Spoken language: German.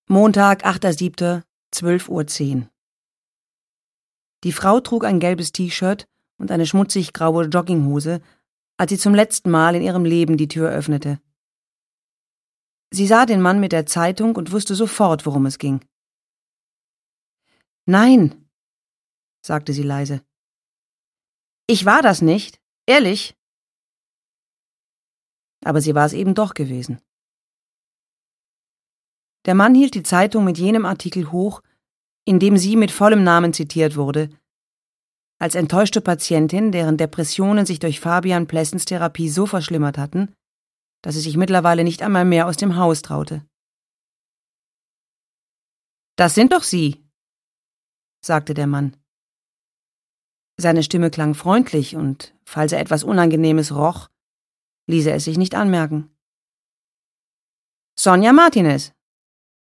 Montag, 8.7., 12:10 Uhr. Die Frau trug ein gelbes T-Shirt und eine schmutzig graue Jogginghose, als sie zum letzten Mal in ihrem Leben die Tür öffnete. Sie sah den Mann mit der Zeitung und wusste sofort, worum es ging. »Nein«, sagte sie leise. »Ich war das nicht, ehrlich.« Aber sie war es eben doch gewesen. Der Mann hielt die Zeitung mit jenem Artikel hoch, in dem sie mit vollem Namen zitiert wurde, als enttäuschte Patientin, deren Depressionen sich durch Fabian Plessens Therapie so verschlimmert hatten, dass sie sich mittlerweile nicht einmal mehr aus dem Haus traute. »Das sind doch Sie«, sagte der Mann. Seine Stimme klang freundlich und, falls er etwas Unangenehmes roch, ließ er es sich nicht anmerken. »Sonja Martinez«,